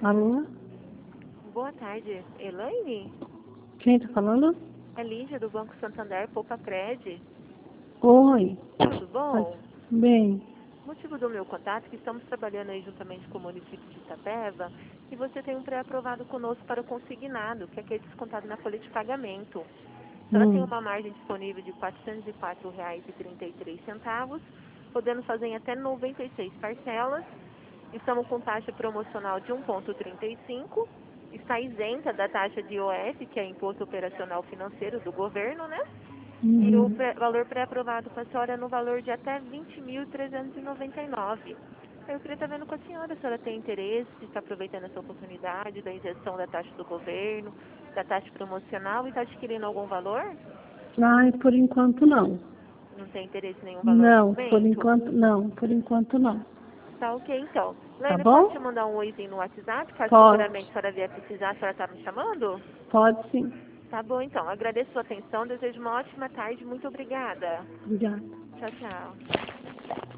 Alô? Boa tarde, Elaine? Quem tá falando? É Lígia, do Banco Santander, Poupa Cred. Oi. Tudo bom? Bem. O motivo do meu contato é que estamos trabalhando aí juntamente com o município de Itapeva e você tem um pré-aprovado conosco para o consignado, que é aquele descontado na folha de pagamento. A senhora tem uma margem disponível de R$ 404,33, podendo fazer em até 96 parcelas. Estamos com taxa promocional de 1,35, está isenta da taxa de IOF, que é Imposto Operacional Financeiro do governo, né? E o valor pré-aprovado para a senhora é no valor de até R$ 20.399. Eu queria estar vendo com a senhora tem interesse, se está aproveitando essa oportunidade da isenção da taxa do governo, da taxa promocional e está adquirindo algum valor? Ai, por enquanto não. Não tem interesse em nenhum valor no Não, por momento? enquanto não. Por enquanto não. Tá ok, então. Tá Lene, pode te bom? mandar um oizinho no WhatsApp, caso Pode. futuramente a senhora vier precisar, a senhora está me chamando? Pode sim. Tá bom, então. Agradeço a sua atenção, desejo uma ótima tarde. Muito obrigada. Obrigada. Tchau, tchau.